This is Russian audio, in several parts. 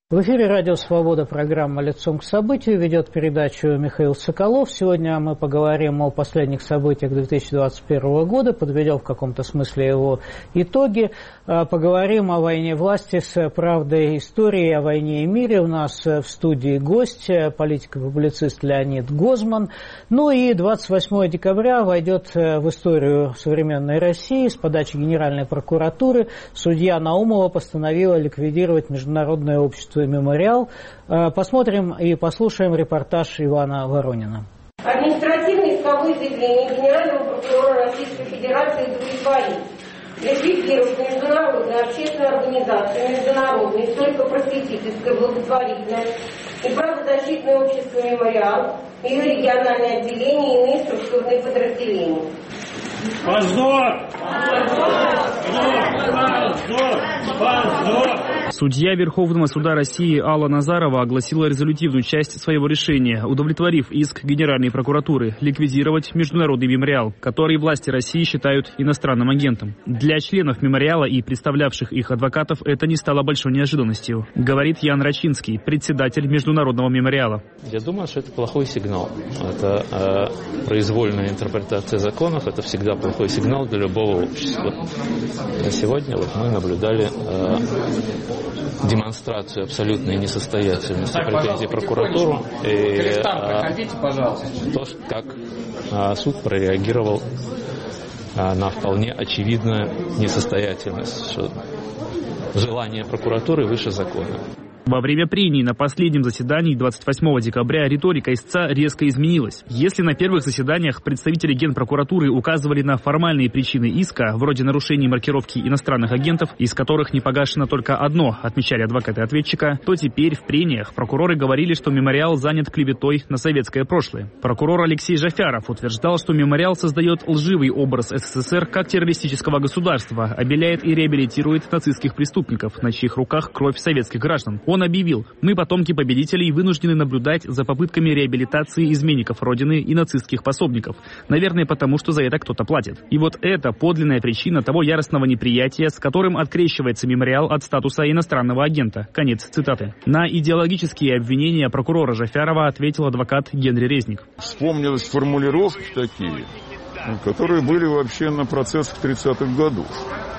В эфире «Радио Свобода», программа «Лицом к событию», ведет передачу Михаил Соколов. Сегодня мы поговорим о последних событиях 2021 года, подведем в каком-то смысле его итоги, поговорим о войне власти с правдой истории, о войне и мире. У нас в студии гость, политик и публицист Леонид Гозман. Ну и 28 декабря войдет в историю современной России. С подачи Генеральной прокуратуры судья Наумова постановила ликвидировать Международное общество «Мемориал». Посмотрим и послушаем репортаж Ивана Воронина. Административное исковое заявление Генерального прокурора Российской Федерации удовлетворить. Ликвидировать международную общественную организацию, международное историко-просветительское, благотворительное и правозащитное общество «Мемориал», ее региональные отделения и иные структурные подразделения. Позор! Судья Верховного суда России Алла Назарова огласила резолютивную часть своего решения, удовлетворив иск Генеральной прокуратуры ликвидировать Международный мемориал, который власти России считают иностранным агентом. Для членов мемориала и представлявших их адвокатов это не стало большой неожиданностью, говорит Ян Рачинский, председатель Международного мемориала. Я думаю, что это плохой сигнал. Это произвольная интерпретация законов, это всегда плохой сигнал для любого общества. А сегодня мы наблюдали демонстрацию абсолютной несостоятельности претензий прокуратуру и то, как суд прореагировал на вполне очевидную несостоятельность, что желание прокуратуры выше закона. Во время прений на последнем заседании 28 декабря риторика истца резко изменилась. Если на первых заседаниях представители Генпрокуратуры указывали на формальные причины иска, вроде нарушений маркировки иностранных агентов, из которых не погашено только одно, отмечали адвокаты ответчика, то теперь в прениях прокуроры говорили, что мемориал занят клеветой на советское прошлое. Прокурор Алексей Жафяров утверждал, что мемориал создает лживый образ СССР как террористического государства, обеляет и реабилитирует нацистских преступников, на чьих руках кровь советских граждан. Он объявил: «Мы, потомки победителей, вынуждены наблюдать за попытками реабилитации изменников Родины и нацистских пособников. Наверное, потому что за это кто-то платит». И вот это подлинная причина того яростного неприятия, с которым открещивается мемориал от статуса иностранного агента. Конец цитаты. На идеологические обвинения прокурора Жафярова ответил адвокат Генри Резник. Вспомнились формулировки такие, которые были вообще на процессах 30-х годов.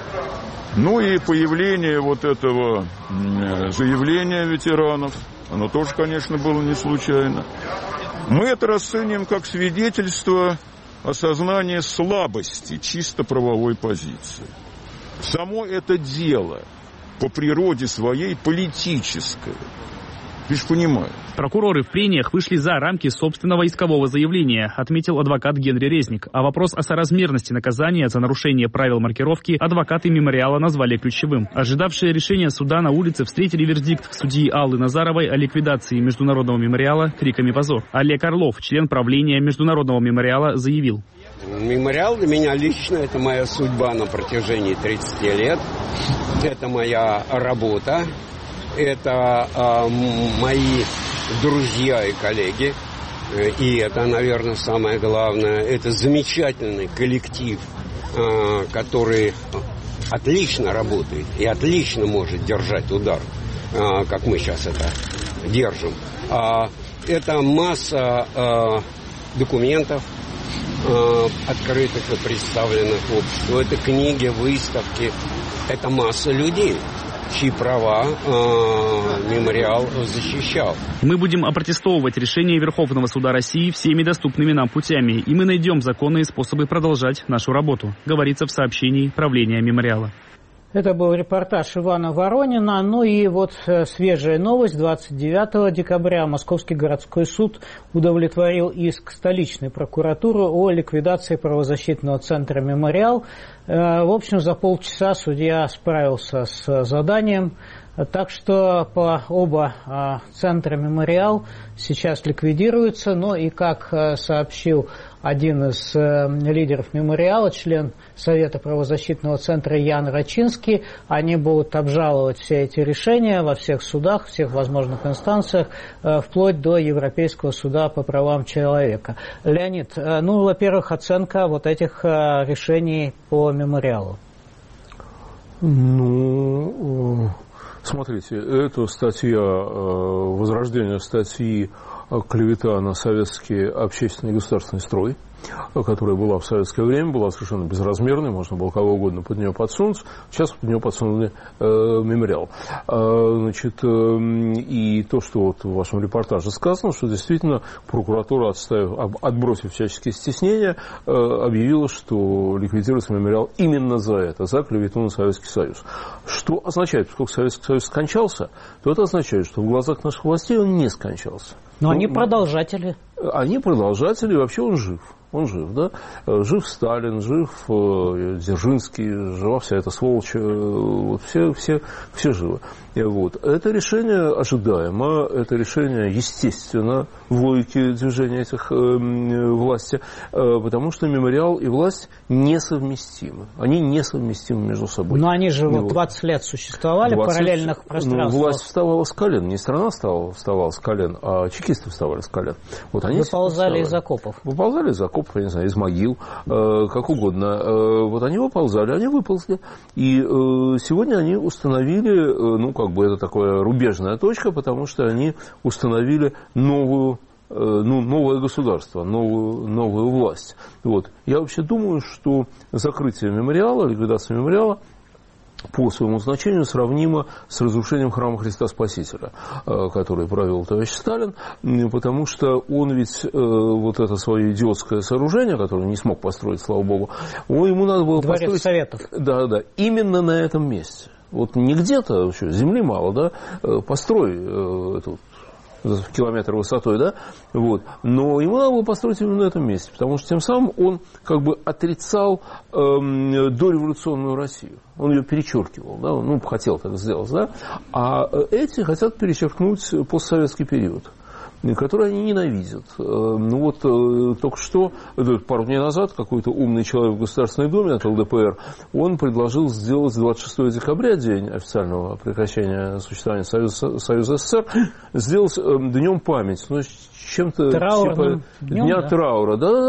Ну и появление вот этого заявления ветеранов, оно тоже, конечно, было не случайно. Мы это расцениваем как свидетельство осознания слабости чисто правовой позиции. Само это дело по природе своей политическое. Ты же понимаешь. Прокуроры в прениях вышли за рамки собственного искового заявления, отметил адвокат Генри Резник. А вопрос о соразмерности наказания за нарушение правил маркировки адвокаты мемориала назвали ключевым. Ожидавшие решения суда на улице встретили вердикт судьи Аллы Назаровой о ликвидации Международного мемориала криками «Позор». Олег Орлов, член правления Международного мемориала, заявил: «Мемориал для меня лично, это моя судьба на протяжении 30 лет. Это моя работа. Это мои друзья и коллеги, и это, наверное, самое главное, это замечательный коллектив, который отлично работает и отлично может держать удар, как мы сейчас это держим. Это масса документов, открытых и представленных обществу, это книги, выставки, это масса людей, чьи права мемориал защищал. Мы будем опротестовывать решение Верховного суда России всеми доступными нам путями, и мы найдем законные способы продолжать нашу работу, говорится в сообщении правления мемориала. Это был репортаж Ивана Воронина. Ну и вот свежая новость. 29 декабря Московский городской суд удовлетворил иск столичной прокуратуры о ликвидации правозащитного центра «Мемориал». В общем, за полчаса судья справился с заданием. Так что оба центра «Мемориал» сейчас ликвидируются. Ну и, как сообщил один из лидеров «Мемориала», член Совета правозащитного центра Ян Рачинский, они будут обжаловать все эти решения во всех судах, всех возможных инстанциях, вплоть до Европейского суда по правам человека. Леонид, ну, во-первых, оценка вот этих решений по «Мемориалу». Ну, Смотрите, это статья возрождения статьи «Клевета на советский общественный и государственный строй», которая была в советское время, была совершенно безразмерной, можно было кого угодно под нее подсунуть. Сейчас под нее подсунули мемориал. Значит, и то, что вот в вашем репортаже сказано, что действительно прокуратура, отбросив всяческие стеснения, объявила, что ликвидируется мемориал именно за это, за клевету на Советский Союз. Что означает, поскольку Советский Союз скончался, то это означает, что в глазах наших властей он не скончался. Но они продолжатели. Они продолжатели, и вообще он жив. Он жив, да? Жив Сталин, жив Дзержинский, жива вся эта сволочь, вот все живы. Вот. Это решение ожидаемо, это решение естественно в логике движения этих власти, потому что мемориал и власть несовместимы. Они несовместимы между собой. Но они же вот 20 лет существовали в параллельных пространствах. Ну, власть вставала с колен, не страна вставала с колен, а чекисты вставали с колен. Вот они выползали из окопов. Выползали из окопов, я не знаю, из могил, как угодно. Вот они выползали, они выползли. И сегодня они установили, ну, как бы это такая рубежная точка, потому что они установили новое государство, новую власть. Вот. Я вообще думаю, что закрытие мемориала, ликвидация мемориала по своему значению сравнимо с разрушением храма Христа Спасителя, который провел товарищ Сталин, потому что он ведь вот это свое идиотское сооружение, которое не смог построить, слава богу, ему надо было построить... Дворец Советов. Да, именно на этом месте. Вот не где-то, земли мало, да, построй эту километр высотой, да, вот. Но ему надо было построить именно на этом месте, потому что тем самым он как бы отрицал дореволюционную Россию. Он ее перечеркивал, да, ну, хотел так сделать, да, а эти хотят перечеркнуть постсоветский период, которые они ненавидят. Ну вот только что, пару дней назад, какой-то умный человек в Государственной Думе от ЛДПР, он предложил сделать 26 декабря, день официального прекращения существования Союза СССР, сделать днем памяти, ну, чем-то типа дня траура. Да.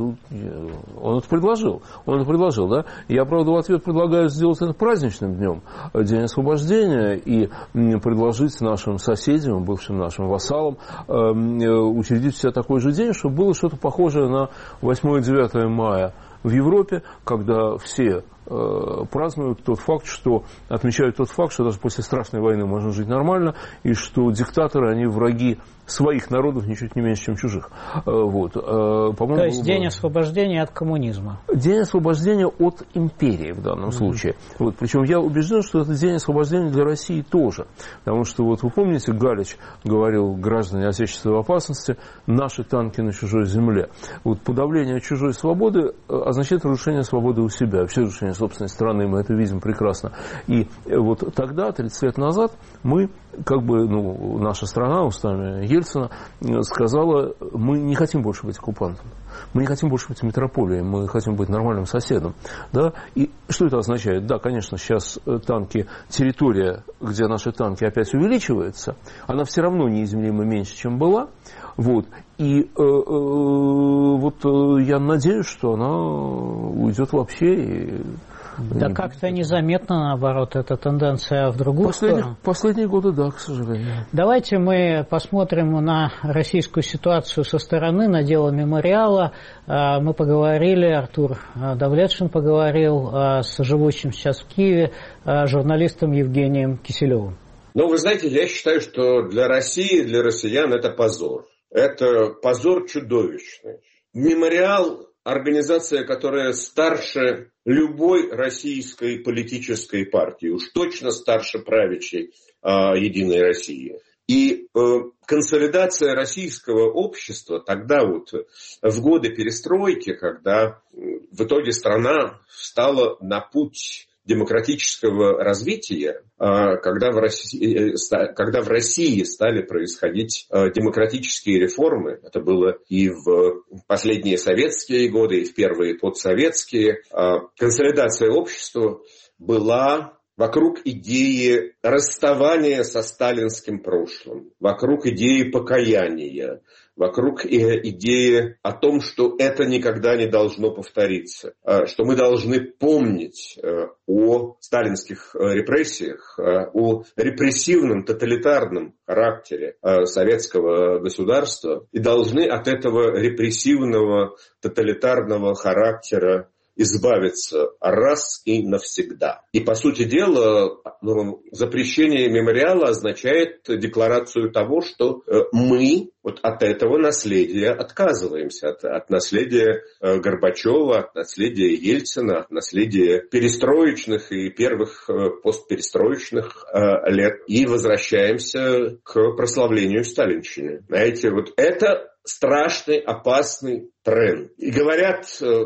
Он это предложил, да. Я, правда, в ответ предлагаю сделать это праздничным днем, День освобождения, и предложить нашим соседям, бывшим нашим вассалам, учредить в себя такой же день, чтобы было что-то похожее на 8-9 мая в Европе, когда все празднуют отмечают тот факт, что даже после страшной войны можно жить нормально, и что диктаторы, они враги своих народов ничуть не меньше, чем чужих. Вот. По-моему, то есть день освобождения от коммунизма. День освобождения от империи в данном случае. Вот. Причем я убежден, что это день освобождения для России тоже. Потому что, вот вы помните, Галич говорил: граждане Отечества в опасности, наши танки на чужой земле. Вот подавление чужой свободы означает разрушение свободы у себя. Вообще разрушение собственной страны, мы это видим прекрасно. И вот тогда, 30 лет назад, мы, наша страна устами Ельцина сказала: мы не хотим больше быть оккупантом, мы не хотим больше быть метрополией, мы хотим быть нормальным соседом. Да? И что это означает? Да, конечно, сейчас территория, где наши танки опять увеличивается, она все равно неизмеримо меньше, чем была. Вот. И я надеюсь, что она уйдет вообще. Да как-то незаметно, наоборот, эта тенденция в другую сторону. Последние годы, да, к сожалению. Давайте мы посмотрим на российскую ситуацию со стороны, на дело мемориала. Мы поговорили, Артур Давлетшин поговорил с живущим сейчас в Киеве журналистом Евгением Киселевым. Вы знаете, я считаю, что для России, для россиян это позор. Это позор чудовищный. Мемориал – организация, которая старше любой российской политической партии, уж точно старше правящей «Единой России». И консолидация российского общества тогда в годы перестройки, когда в итоге страна встала на путь демократического развития, когда в России стали происходить демократические реформы, это было и в последние советские годы, и в первые подсоветские, консолидация общества была вокруг идеи расставания со сталинским прошлым, вокруг идеи покаяния, вокруг идеи о том, что это никогда не должно повториться, что мы должны помнить о сталинских репрессиях, о репрессивном, тоталитарном характере советского государства и должны от этого репрессивного, тоталитарного характера избавиться раз и навсегда. И, по сути дела, запрещение мемориала означает декларацию того, что мы вот от этого наследия отказываемся, от наследия Горбачева, от наследия Ельцина, от наследия перестроечных и первых постперестроечных лет и возвращаемся к прославлению сталинщины. Знаете, вот это страшный, опасный тренд. И говорят,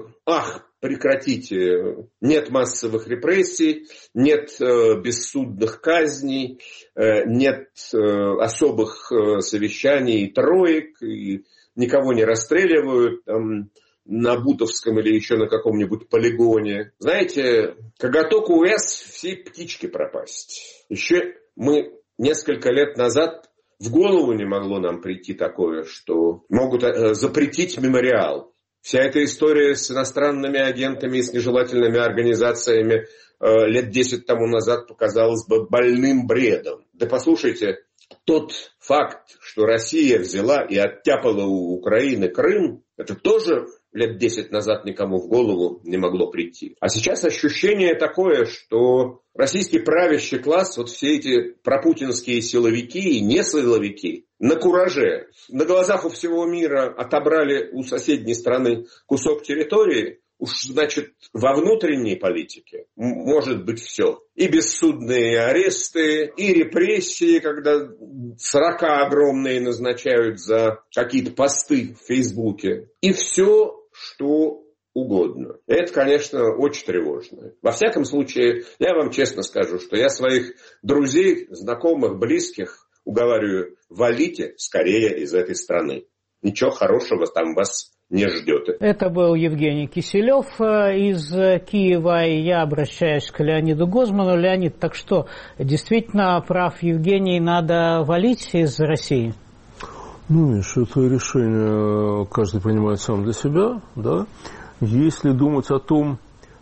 прекратите, нет массовых репрессий, нет бессудных казней, нет особых совещаний и троек, и никого не расстреливают на Бутовском или еще на каком-нибудь полигоне. Знаете, коготок увяз, все птички пропасть. Еще мы несколько лет назад в голову не могло нам прийти такое, что могут запретить мемориал. Вся эта история с иностранными агентами и с нежелательными организациями лет 10 тому назад показалась бы больным бредом. Да послушайте, тот факт, что Россия взяла и оттяпала у Украины Крым, это тоже лет 10 назад никому в голову не могло прийти. А сейчас ощущение такое, что российский правящий класс, вот все эти пропутинские силовики и несиловики на кураже, на глазах у всего мира отобрали у соседней страны кусок территории, уж, значит, во внутренней политике может быть все. И бессудные аресты, и репрессии, когда 40 огромные назначают за какие-то посты в Фейсбуке. И все, что угодно. Это, конечно, очень тревожно. Во всяком случае, я вам честно скажу, что я своих друзей, знакомых, близких уговариваю, валите скорее из этой страны. Ничего хорошего там вас не ждет. Это был Евгений Киселев из Киева, и я обращаюсь к Леониду Гозману. Леонид, так что, действительно, прав Евгений, надо валить из России? Ну, Миш, это решение каждый принимает сам для себя, да. Если думать о том,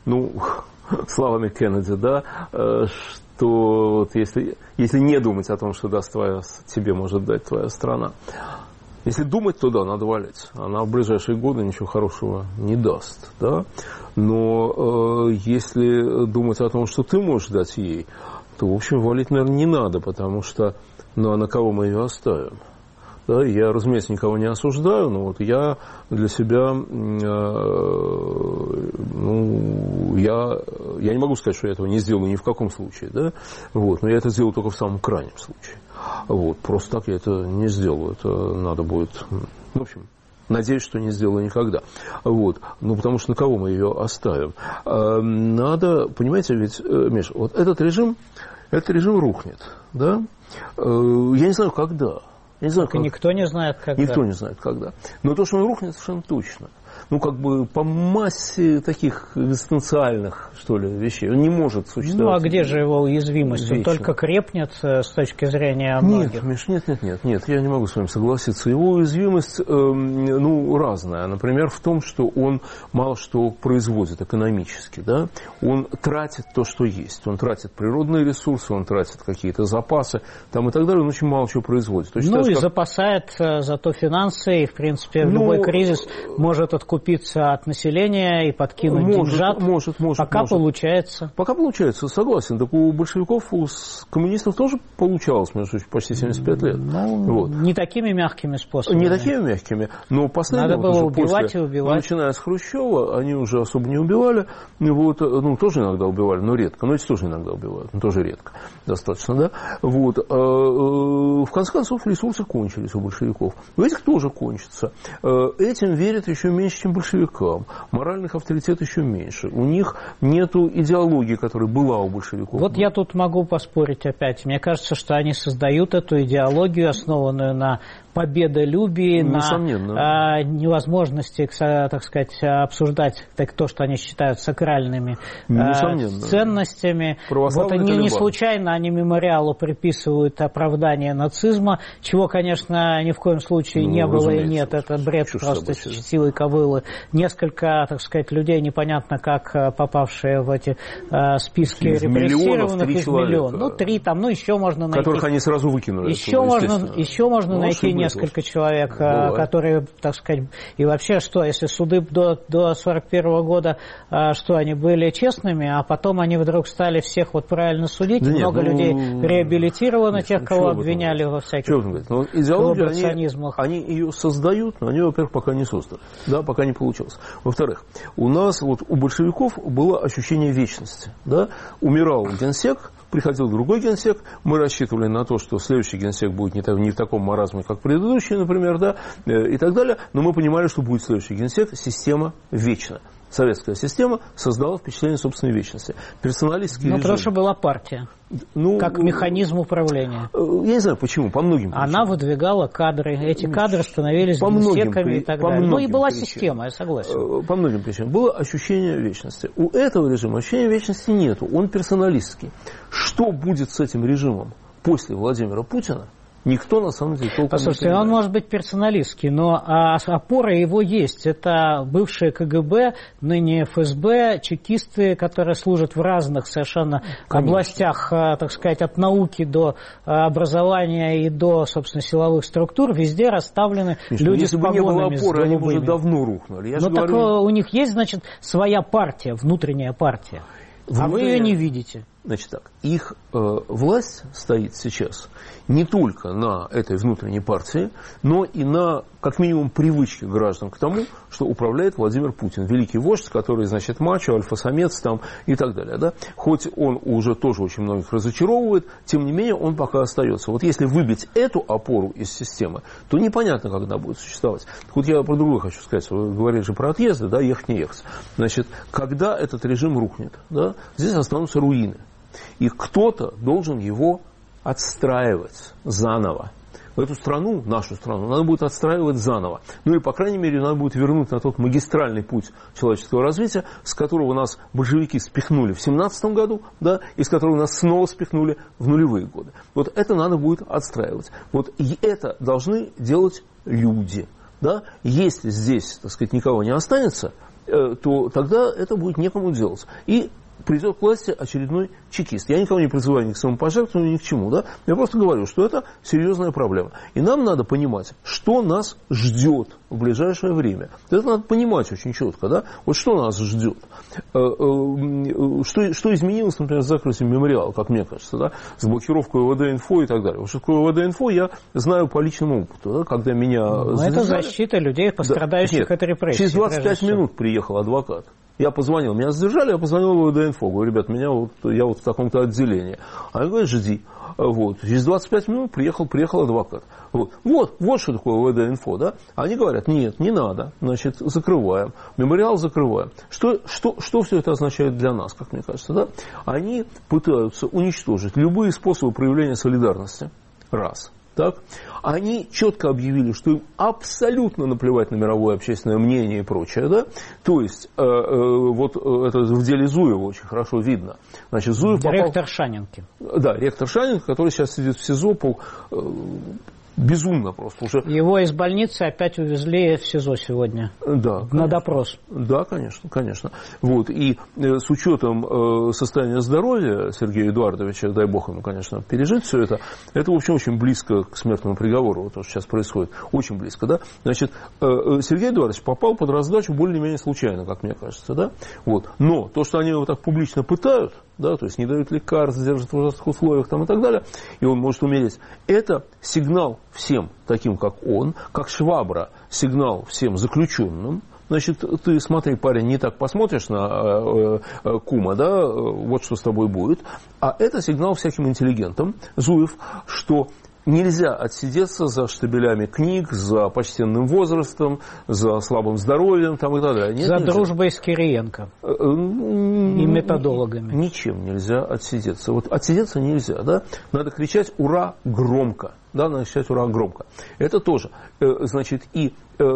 словами Кеннеди, да, что вот если не думать о том, что тебе может дать твоя страна, если думать, то да, надо валить. Она в ближайшие годы ничего хорошего не даст, да. Но если думать о том, что ты можешь дать ей, то, в общем, валить, наверное, не надо, потому что, а на кого мы ее оставим? Да, я, разумеется, никого не осуждаю, но вот я для себя, я не могу сказать, что я этого не сделаю ни в каком случае, да, вот, но я это сделаю только в самом крайнем случае. Вот, просто так я это не сделаю, это надо будет, в общем, надеюсь, что не сделаю никогда. Вот, потому что на кого мы ее оставим? Надо, понимаете, ведь, Миш, вот этот режим рухнет, да, я не знаю, когда. Никто не знает, когда. Никто не знает, когда. Но то, что он рухнет, совершенно точно. По массе таких экзистенциальных, что ли, вещей. Он не может существовать. А где же его уязвимость? Вечно. Он только крепнет с точки зрения многих. Нет, Миш, нет, я не могу с вами согласиться. Его уязвимость, разная. Например, в том, что он мало что производит экономически, да. Он тратит то, что есть. Он тратит природные ресурсы, он тратит какие-то запасы, там и так далее. Он очень мало чего производит. И запасает зато финансы, и, в принципе, в любой кризис может откупиться от населения и подкинуть деньжат. Может. Получается. Пока получается, согласен. Так у большевиков, у коммунистов тоже получалось, между прочим, почти 75 лет. Не такими мягкими способами. Не такими мягкими, но последнего... Надо было убивать и убивать. Начиная с Хрущева, они уже особо не убивали. Тоже иногда убивали, но редко. Но эти тоже иногда убивают, но тоже редко. Достаточно, да? В конце концов, ресурсы кончились у большевиков. У этих тоже кончатся. Этим верят еще меньше, чем большевикам. Моральных авторитетов еще меньше. У них нету идеологии, которая была у большевиков. Вот я тут могу поспорить опять. Мне кажется, что они создают эту идеологию, основанную на победолюбии, на невозможности, так сказать, обсуждать то, что они считают сакральными ценностями. Вот они не случайно, они мемориалу приписывают оправдание нацизма, чего, конечно, ни в коем случае не было и нет. Это бред просто силой ковылы. Несколько, так сказать, людей, непонятно как попавшие в эти списки репрессированных, из миллиона. Ну, 3 там, еще можно найти. Которых они сразу выкинули. Еще можно найти несколько человек, которые, так сказать, и вообще, что, если суды до 1941 года, что они были честными, а потом они вдруг стали всех вот правильно судить, много людей реабилитировано, тех, кого обвиняли во всяких коллаборационизмах. Они ее создают, но они, во-первых, пока не созданы, да, пока не получилось. Во-вторых, у нас, вот у большевиков было ощущение вечности, да, умирал генсек, приходил другой генсек, мы рассчитывали на то, что следующий генсек будет не в таком маразме, как предыдущий, например, да, и так далее, но мы понимали, что будет следующий генсек, система вечна. Советская система создала впечатление собственной вечности. Персоналистский режим. Потому что была партия, как механизм управления. Я не знаю, почему, по многим причинам. Она выдвигала кадры, эти кадры становились генсеками и так далее. Ну и была система, я согласен. По многим причинам. Было ощущение вечности. У этого режима ощущения вечности нету, он персоналистский. Что будет с этим режимом после Владимира Путина? Никто, на самом деле, толком не понимает. Он может быть персоналистский, но опора его есть. Это бывшие КГБ, ныне ФСБ, чекисты, которые служат в разных совершенно областях, так сказать, от науки до образования и до, собственно, силовых структур. Везде расставлены люди с погонами. Если бы не было опоры, они бы уже давно рухнули. Так у них есть, значит, своя партия, внутренняя партия. А вы ее не видите. Значит так, их власть стоит сейчас не только на этой внутренней партии, но и на, как минимум, привычке граждан к тому, что управляет Владимир Путин, великий вождь, который, значит, мачо, альфа-самец там, и так далее. Да? Хоть он уже тоже очень многих разочаровывает, тем не менее он пока остается. Вот если выбить эту опору из системы, то непонятно, как она будет существовать. Так вот я про другое хочу сказать. Вы говорили же про отъезды, да, ехать не ехать. Значит, когда этот режим рухнет, да, здесь останутся руины. И кто-то должен его отстраивать заново. Эту страну, нашу страну, надо будет отстраивать заново. Ну и, по крайней мере, надо будет вернуть на тот магистральный путь человеческого развития, с которого нас большевики спихнули в 1917 году, да, и с которого нас снова спихнули в нулевые годы. Вот это надо будет отстраивать. Вот и это должны делать люди. Да? Если здесь, так сказать, никого не останется, то тогда это будет некому делать. И придет к власти очередной чекист. Я никого не призываю ни к самопожертвованию, ни к чему. Да? Я просто говорю, что это серьезная проблема. И нам надо понимать, что нас ждет в ближайшее время. Это надо понимать очень четко. Да? Вот что нас ждет. Что изменилось, например, с закрытием мемориала, как мне кажется, да? С блокировкой ОВД-инфо и так далее. Вот что такое ОВД-инфо, я знаю по личному опыту. Да? Когда меня это защита людей, пострадающих от репрессий. Через 25 минут приехал адвокат. Я позвонил, меня задержали, я позвонил в ОВД-инфо. Говорю, ребят, я вот в таком-то отделении. Они говорят, жди. Вот. Через 25 минут приехал адвокат. Вот что такое ОВД-инфо, да? Они говорят, нет, не надо, значит, закрываем. Мемориал закрываем. Что все это означает для нас, как мне кажется, да? Они пытаются уничтожить любые способы проявления солидарности. Раз. Так? Они четко объявили, что им абсолютно наплевать на мировое общественное мнение и прочее. Да? То есть, вот это в деле Зуева очень хорошо видно. Значит, Зуев ректор Шанинки. Да, ректор Шанинки, который сейчас сидит в СИЗО безумно просто. Уже... Его из больницы опять увезли в СИЗО сегодня. Да, на допрос. Да, конечно. Вот. И с учетом состояния здоровья Сергея Эдуардовича, дай бог ему, конечно, пережить все это, в общем, очень близко к смертному приговору, вот то, что сейчас происходит. Очень близко, да. Значит, Сергей Эдуардович попал под раздачу более-менее случайно, как мне кажется, да. Вот. Но то, что они его так публично пытают, да, то есть не дают лекарств, держат в ужасных условиях там, и так далее, и он может умереть, это сигнал всем таким, как он, как Швабра, сигнал всем заключенным. Значит, ты смотри, парень, не так посмотришь на кума, да, вот что с тобой будет. А это сигнал всяким интеллигентам, Зуев, что Нельзя отсидеться за штабелями книг, за почтенным возрастом, за слабым здоровьем там, и так далее. Нет, за нельзя. Дружбой с Кириенко и методологами. Ничем нельзя отсидеться. Вот отсидеться нельзя, да? Надо кричать «Ура!» громко. Да, надо кричать «Ура!» громко. Это тоже. Значит, и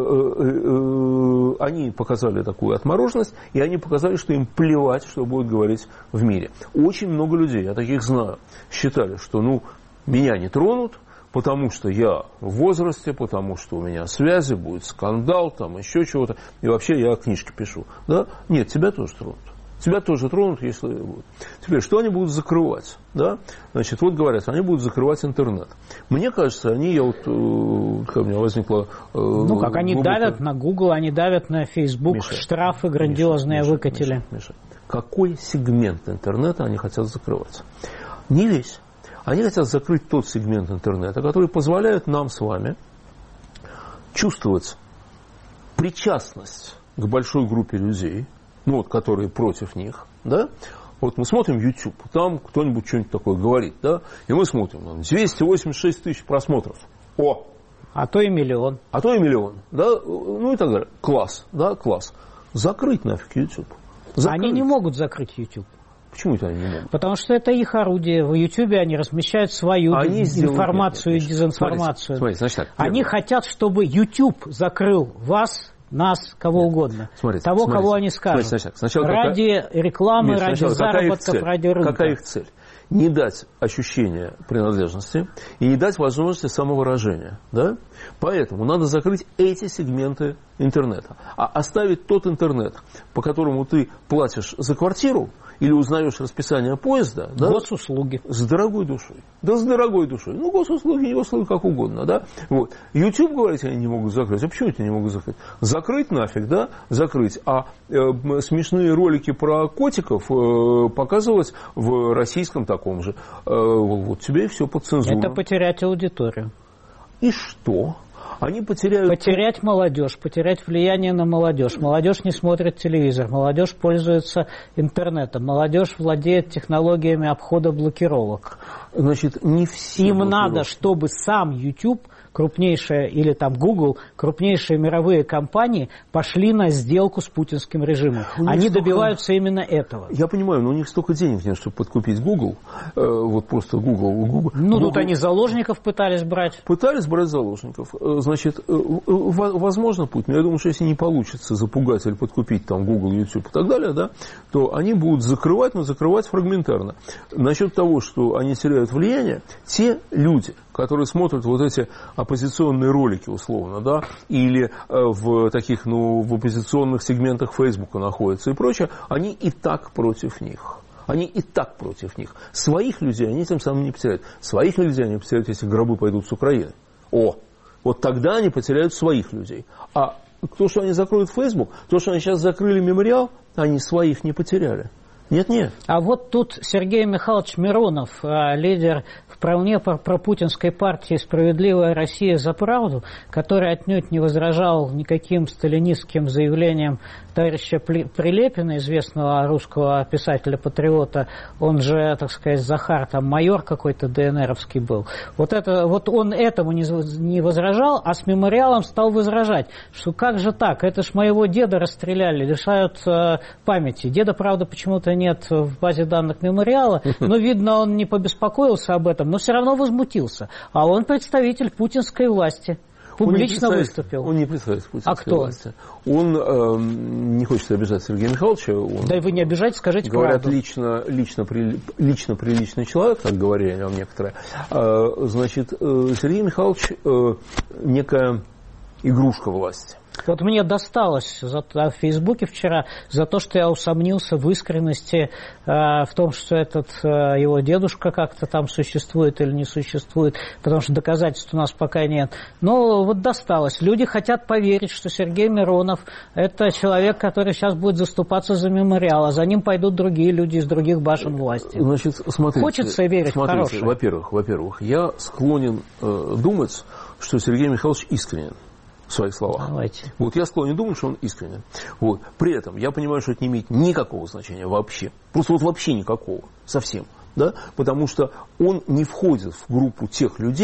они показали такую отмороженность, и они показали, что им плевать, что будут говорить в мире. Очень много людей, я таких знаю, считали, что, меня не тронут, потому что я в возрасте, потому что у меня связи, будет скандал, там еще чего-то, и вообще я книжки пишу. Да? Нет, тебя тоже тронут. Тебя тоже тронут, если будут. Теперь, что они будут закрывать? Да? Значит, вот говорят, они будут закрывать интернет. Мне кажется, они, у меня возникло... как они давят на Google, они давят на Facebook, Миша, штрафы грандиозные выкатили. Миша, какой сегмент интернета они хотят закрывать? Не весь. Они хотят закрыть тот сегмент интернета, который позволяет нам с вами чувствовать причастность к большой группе людей, которые против них, да? Вот мы смотрим YouTube, там кто-нибудь что-нибудь такое говорит, да? И мы смотрим, 286 тысяч просмотров. А то и миллион. Да? И так далее. Класс, да, класс. Закрыть нафиг YouTube. Они не могут закрыть YouTube. Почему это они не могут? Потому что это их орудие. В YouTube они размещают свою информацию и дезинформацию. Смотрите, значит так, они хотят, чтобы YouTube закрыл вас, нас, кого угодно. Того, кого они скажут. Ради рекламы, ради заработков, ради рынка. Какая их цель? Не дать ощущения принадлежности и не дать возможности самовыражения. Да? Поэтому надо закрыть эти сегменты интернета. А оставить тот интернет, по которому ты платишь за квартиру, или узнаешь расписание поезда, да? Госуслуги. С дорогой душой. Да, с дорогой душой. Госуслуги, не госуслуги, как угодно, да? Вот. YouTube, говорите, они не могут закрыть. А почему это не могут закрыть? Закрыть нафиг, да? Закрыть. А смешные ролики про котиков показывать в российском таком же. Вот тебе и все под цензуру. Это потерять аудиторию. И что? Они потерять молодежь, потерять влияние на молодежь. Молодежь не смотрит телевизор, молодежь пользуется интернетом, молодежь владеет технологиями обхода блокировок. Значит, не все. Им надо, чтобы сам YouTube, крупнейшая, или там Google, крупнейшие мировые компании пошли на сделку с путинским режимом. Они добиваются именно этого. Я понимаю, но у них столько денег нет, чтобы подкупить Google. Вот просто Google. Тут они заложников пытались брать. Пытались брать заложников. Значит, возможно путь, но я думаю, что если не получится запугать или подкупить там Google, YouTube и так далее, да, то они будут закрывать, но закрывать фрагментарно. Насчет того, что они теряют влияние, те люди, которые смотрят вот эти оппозиционные ролики, условно, да, или в таких, в оппозиционных сегментах Фейсбука находятся и прочее, они и так против них. Своих людей они тем самым не потеряют. Своих людей они потеряют, если гробы пойдут с Украины. Вот тогда они потеряют своих людей. А то, что они закроют Facebook, то, что они сейчас закрыли мемориал, они своих не потеряли. Нет. А вот тут Сергей Михайлович Миронов, лидер вполне пропутинской партии «Справедливая Россия за правду», который отнюдь не возражал никаким сталинистским заявлениям товарища Прилепина, известного русского писателя-патриота, он же, так сказать, Захар, там майор какой-то ДНРовский был. Вот он этому не возражал, а с мемориалом стал возражать, что как же так, это ж моего деда расстреляли, лишают памяти. Деда, правда, почему-то нет в базе данных мемориала, но, видно, он не побеспокоился об этом, но все равно возмутился. А он представитель путинской власти. Публично выступил. Он не представитель путинской власти. Он не хочет обижать Сергея Михайловича. Да и вы не обижайте, скажите правду. Говорят, лично приличный человек, так говорили о нем некоторые. Значит, Сергей Михайлович некая игрушка власти. Вот мне досталось в Фейсбуке вчера за то, что я усомнился в искренности, в том, что этот его дедушка как-то там существует или не существует, потому что доказательств у нас пока нет. Но вот досталось. Люди хотят поверить, что Сергей Миронов – это человек, который сейчас будет заступаться за мемориал, а за ним пойдут другие люди из других башен власти. Значит, смотрите, хочется верить в хорошее. Во-первых, я склонен думать, что Сергей Михайлович искренен в своих словах. Давайте. Вот я склонен думать, что он искренен. Вот. При этом я понимаю, что это не имеет никакого значения вообще. Просто вот вообще никакого. Совсем. Да? Потому что он не входит в группу тех людей,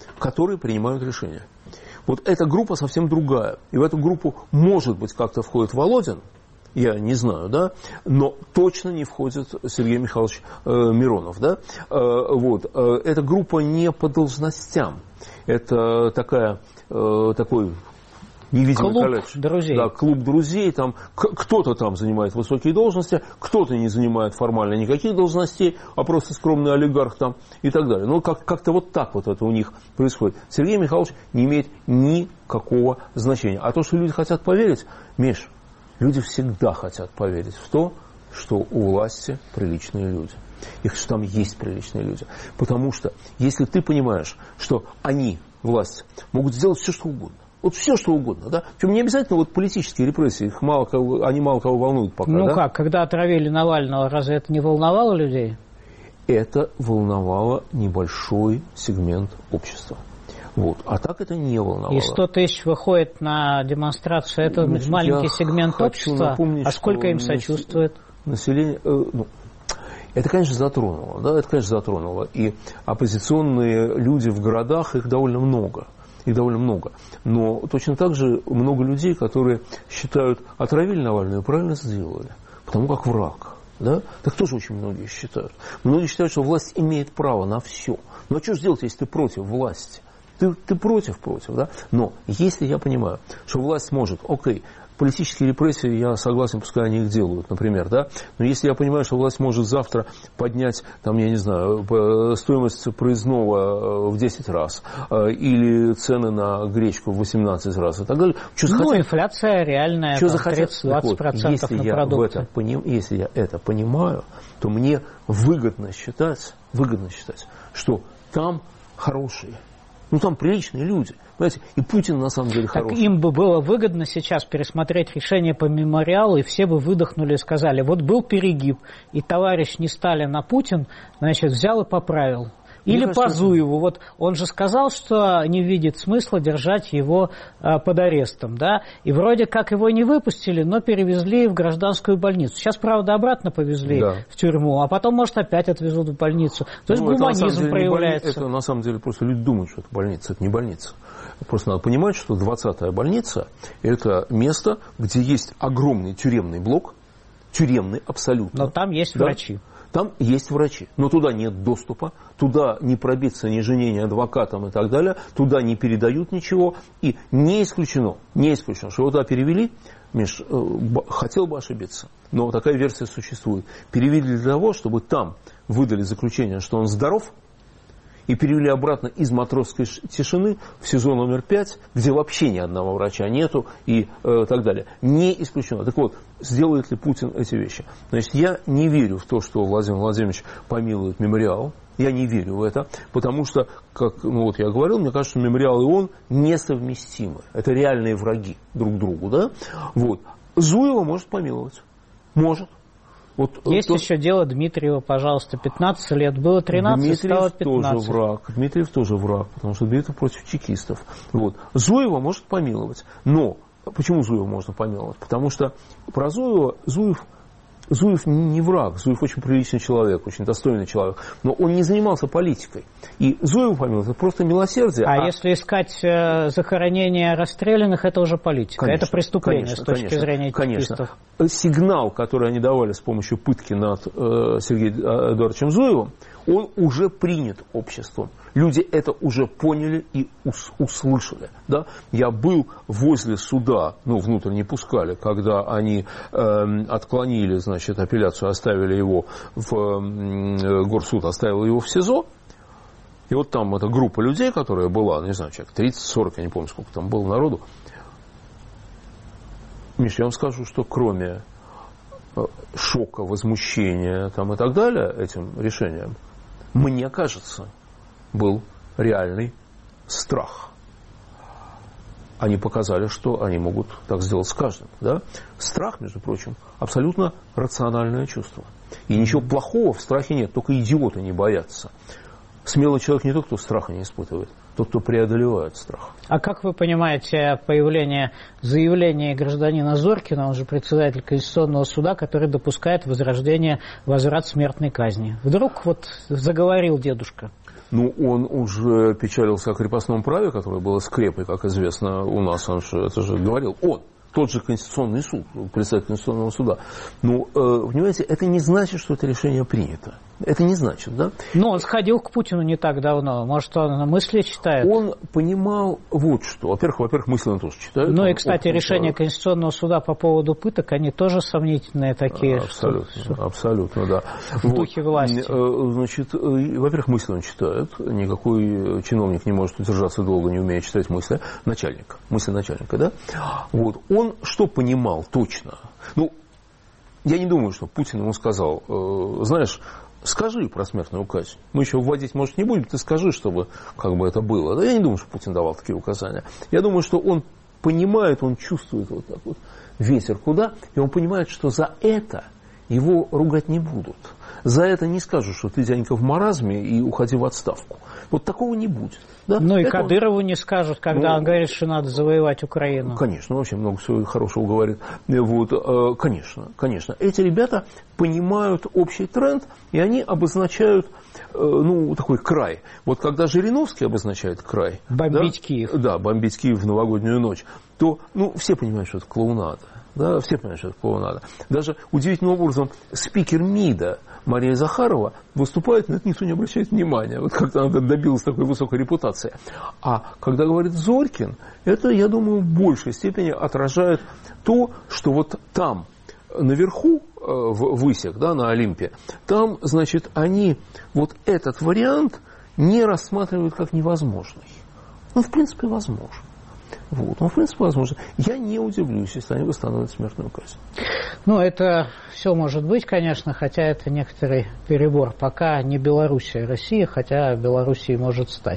которые принимают решения. Вот эта группа совсем другая. И в эту группу, может быть, как-то входит Володин, я не знаю, да, но точно не входит Сергей Михайлович Миронов, да. Вот. Эта группа не по должностям. Это такой невидимый колледж. Друзей. Да, клуб друзей. Там, кто-то там занимает высокие должности, кто-то не занимает формально никаких должностей, а просто скромный олигарх там и так далее. Ну, как-то вот так вот это у них происходит. Сергей Михайлович не имеет никакого значения. А то, что люди хотят поверить, Миш, люди всегда хотят поверить в то, что у власти приличные люди. И что там есть приличные люди. Потому что, если ты понимаешь, что они, власть, могут сделать все, что угодно. Вот все, что угодно, да? Причем не обязательно вот политические репрессии, они мало кого волнуют пока. Ну да? как, когда отравили Навального, разве это не волновало людей? Это волновало небольшой сегмент общества. Вот. А так это не волновало. И 100 тысяч выходит на демонстрацию, это маленький сегмент общества, напомнить, а сколько им сочувствует? Население, это, конечно, затронуло, да, это, конечно, затронуло. И оппозиционные люди в городах, их довольно много. Но точно так же много людей, которые считают, отравили Навального, правильно сделали, потому как враг. Да? Так тоже очень многие считают. Многие считают, что власть имеет право на все. Ну а что же делать, если ты против власти? Ты против, да? Но если я понимаю, что власть может, окей, политические репрессии, я согласен, пускай они их делают, например, да? Но если я понимаю, что власть может завтра поднять, там, я не знаю, стоимость проездного в 10 раз, или цены на гречку в 18 раз и так далее. Инфляция реальная, 30-20% на продукты. Если я это понимаю, то мне выгодно считать, что там хорошие. Ну, там приличные люди. Понимаете? И Путин, на самом деле, хороший. Так им бы было выгодно сейчас пересмотреть решение по мемориалу, и все бы выдохнули и сказали, вот был перегиб, и товарищ не Сталин, а Путин, значит, взял и поправил. Или по Зуеву. Вот он же сказал, что не видит смысла держать его под арестом. Да? И вроде как его не выпустили, но перевезли в гражданскую больницу. Сейчас, правда, обратно повезли в тюрьму, а потом, может, опять отвезут в больницу. То есть гуманизм проявляется. Это на самом деле просто люди думают, что это больница. Это не больница. Просто надо понимать, что 20-я больница – это место, где есть огромный тюремный блок, тюремный абсолютно. Но там есть врачи. Там есть врачи, но туда нет доступа, туда не пробиться ни жене, ни адвокатам и так далее, туда не передают ничего. И не исключено, что его туда перевели, Миш, хотел бы ошибиться, но такая версия существует. Перевели для того, чтобы там выдали заключение, что он здоров, и перевели обратно из матросской тишины в СИЗО номер 5, где вообще ни одного врача нету и так далее. Не исключено. Так вот, сделает ли Путин эти вещи? Значит, я не верю в то, что Владимир Владимирович помилует мемориал. Я не верю в это, потому что, как я говорил, мне кажется, что мемориал и он несовместимы. Это реальные враги друг другу. Да? Вот. Зуева может помиловать. Может. Есть еще дело Дмитриева, пожалуйста, 15 лет, было 13, стало 15. Дмитриев тоже враг, потому что Дмитриев против чекистов. Вот. Зуева может помиловать, но почему Зуева можно помиловать? Потому что про Зуев не враг, Зуев очень приличный человек, очень достойный человек, но он не занимался политикой. И Зуеву помиловать, это просто милосердие. А если искать захоронение расстрелянных, это уже политика, конечно, это преступление с точки зрения чекистов. Сигнал, который они давали с помощью пытки над Сергеем Эдуардовичем Зуевым, он уже принят обществом. Люди это уже поняли и услышали. Да? Я был возле суда, внутрь не пускали, когда они отклонили, апелляцию, оставили его в горсуд, оставил его в СИЗО. И вот там эта группа людей, которая была, не знаю, человек 30-40, я не помню, сколько там было народу. Миш, я вам скажу, что кроме шока, возмущения и так далее этим решением, мне кажется, был реальный страх. Они показали, что они могут так сделать с каждым. Да? Страх, между прочим, абсолютно рациональное чувство. И ничего плохого в страхе нет, только идиоты не боятся. Смелый человек не тот, кто страха не испытывает, тот, кто преодолевает страх. А как вы понимаете появление заявления гражданина Зоркина, он же председатель Конституционного суда, который допускает возврат смертной казни? Вдруг заговорил дедушка? Ну, он уже печалился о крепостном праве, которое было скрепой, как известно у нас, он же, это же говорил он. Тот же Конституционный суд, представитель Конституционного суда. Ну, понимаете, это не значит, что это решение принято. Это не значит, да? Но он сходил к Путину не так давно. Может, он мысли читает? Он понимал вот что. Во-первых, мысли он тоже читает. Ну и, кстати, решения Конституционного суда по поводу пыток, они тоже сомнительные такие. Абсолютно, да. В духе власти. Значит, во-первых, мысли он читает. Никакой чиновник не может удержаться долго, не умея читать мысли начальника. Мысли начальника, да? Вот. Он что понимал точно? Ну, я не думаю, что Путин ему сказал, знаешь, скажи про смертную казнь. Мы еще вводить, может, не будем, ты скажи, чтобы как бы это было. Да я не думаю, что Путин давал такие указания. Я думаю, что он понимает, он чувствует вот так вот ветер куда, и он понимает, что за это его ругать не будут. За это не скажут, что ты, дяденька, в маразме и уходи в отставку. Вот такого не будет. Да? Ну и Кадырову не скажут, когда он говорит, что надо завоевать Украину. Конечно, вообще много всего хорошего говорит. Вот, конечно. Эти ребята понимают общий тренд, и они обозначают такой край. Вот когда Жириновский обозначает край... Бомбить Киев. Да, бомбить Киев в новогоднюю ночь. То все понимают, что это клоунада. Да, все понимают, что это клоунада. Даже удивительным образом спикер МИДа Мария Захарова выступает, на это никто не обращает внимания. Вот как-то она добилась такой высокой репутации. А когда говорит Зорькин, это, я думаю, в большей степени отражает то, что вот там, наверху, в высях, да, на Олимпе, там, значит, они вот этот вариант не рассматривают как невозможный. Он, в принципе, возможен. Вот. Он, в принципе, возможно. Я не удивлюсь, если они восстановят смертную казнь. Ну, это все может быть, конечно, хотя это некоторый перебор. Пока не Белоруссия, а Россия, хотя Белоруссией может стать.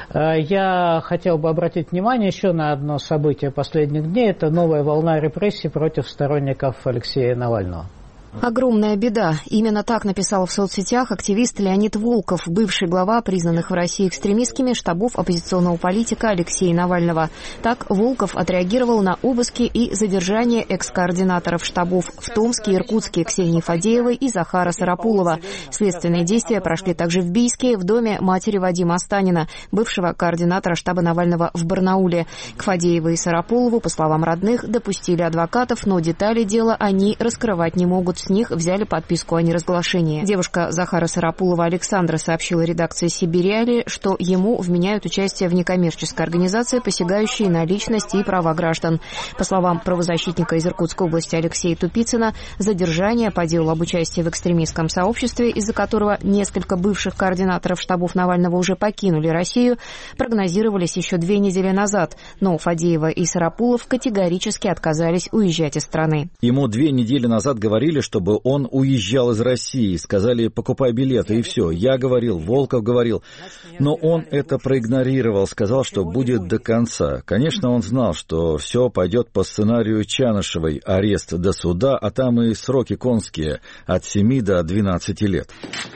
Я хотел бы обратить внимание еще на одно событие последних дней. Это новая волна репрессий против сторонников Алексея Навального. Огромная беда. Именно так написал в соцсетях активист Леонид Волков, бывший глава признанных в России экстремистскими штабов оппозиционного политика Алексея Навального. Так Волков отреагировал на обыски и задержание экс-координаторов штабов в Томске и Иркутске Ксении Фадеевой и Захара Сарапулова. Следственные действия прошли также в Бийске, в доме матери Вадима Останина, бывшего координатора штаба Навального в Барнауле. К Фадеевой и Сарапулову, по словам родных, допустили адвокатов, но детали дела они раскрывать не могут. С них взяли подписку о неразглашении. Девушка Захара Сарапулова Александра сообщила редакции «Сибириали», что ему вменяют участие в некоммерческой организации, посягающей на личность и права граждан. По словам правозащитника из Иркутской области Алексея Тупицына, задержание по делу об участии в экстремистском сообществе, из-за которого несколько бывших координаторов штабов Навального уже покинули Россию, прогнозировались еще 2 недели назад. Но Фадеева и Сарапулов категорически отказались уезжать из страны. Ему 2 недели назад говорили, чтобы он уезжал из России. Сказали, покупай билеты, и все. Я говорил, Волков говорил. Но он это проигнорировал, сказал, что будет до конца. Конечно, он знал, что все пойдет по сценарию Чанышевой. Арест до суда, а там и сроки конские. От 7 до 12 лет.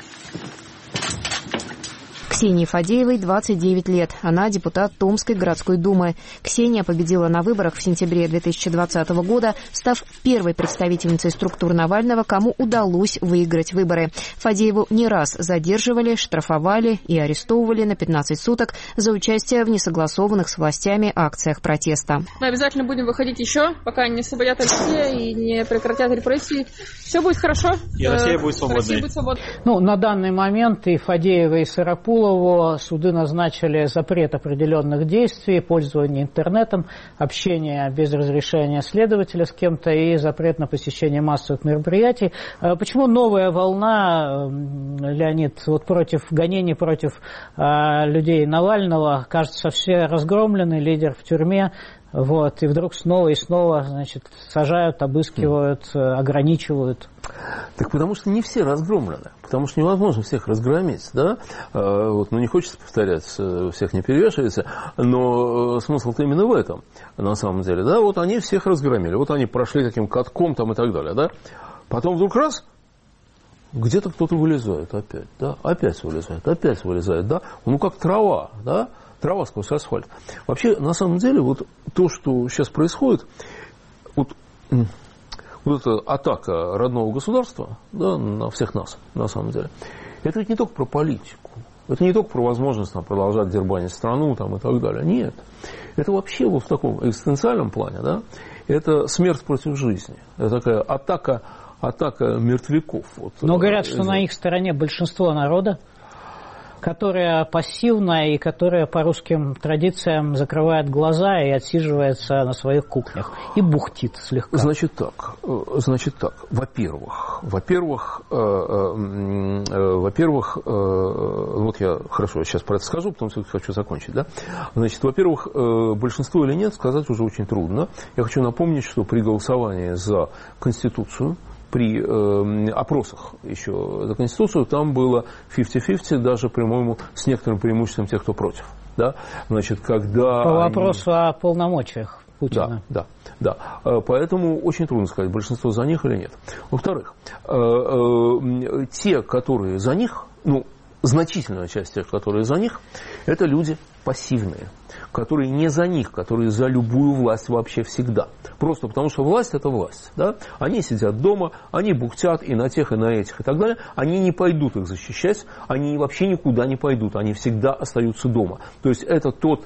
Ксении Фадеевой 29 лет. Она депутат Томской городской думы. Ксения победила на выборах в сентябре 2020 года, став первой представительницей структур Навального, кому удалось выиграть выборы. Фадееву не раз задерживали, штрафовали и арестовывали на 15 суток за участие в несогласованных с властями акциях протеста. Мы обязательно будем выходить еще, пока не освободят Алексея и не прекратят репрессии. Все будет хорошо. И Россия будет свободной. Ну, на данный момент и Фадеева, и Сарапулова суды назначили запрет определенных действий, пользования интернетом, общения без разрешения следователя с кем-то и запрет на посещение массовых мероприятий. Почему новая волна, Леонид, вот против гонений против людей Навального? Кажется, все разгромлены, лидер в тюрьме. Вот, и вдруг снова и снова, значит, сажают, обыскивают, ограничивают. Так потому что не все разгромлены, потому что невозможно всех разгромить, да? Вот, ну, не хочется повторять, всех не перевешивается, но смысл-то именно в этом, на самом деле, да? Вот они всех разгромили, вот они прошли таким катком там и так далее, да? Потом вдруг раз, где-то кто-то вылезает опять, да? Опять вылезает, да? Ну, как трава, да? Трава сквозь асфальт. Вообще, на самом деле, вот то, что сейчас происходит, вот эта атака родного государства, да, на всех нас, на самом деле, это ведь не только про политику. Это не только про возможность там, продолжать дербанить страну там, и так далее. Нет. Это вообще вот в таком экзистенциальном плане, да, это смерть против жизни. Это такая атака мертвяков. Вот, но говорят, что на их стороне большинство народа, которая пассивная и которая по русским традициям закрывает глаза и отсиживается на своих кухнях и бухтит слегка. Значит так. Во-первых, вот я хорошо сейчас про это скажу, потом все-таки хочу закончить, да. Значит, во-первых, большинство или нет сказать уже очень трудно. Я хочу напомнить, что при голосовании за Конституцию, при опросах еще за Конституцию, там было 50-50, даже, по-моему, с некоторым преимуществом тех, кто против. Да? Значит, когда по вопросу о полномочиях Путина. Да. Поэтому очень трудно сказать, большинство за них или нет. Во-вторых, те, которые за них, значительная часть тех, которые за них, это люди пассивные, которые не за них, которые за любую власть вообще всегда. Просто потому, что власть – это власть. Да? Они сидят дома, они бухтят и на тех, и на этих, и так далее. Они не пойдут их защищать, они вообще никуда не пойдут, они всегда остаются дома. То есть это то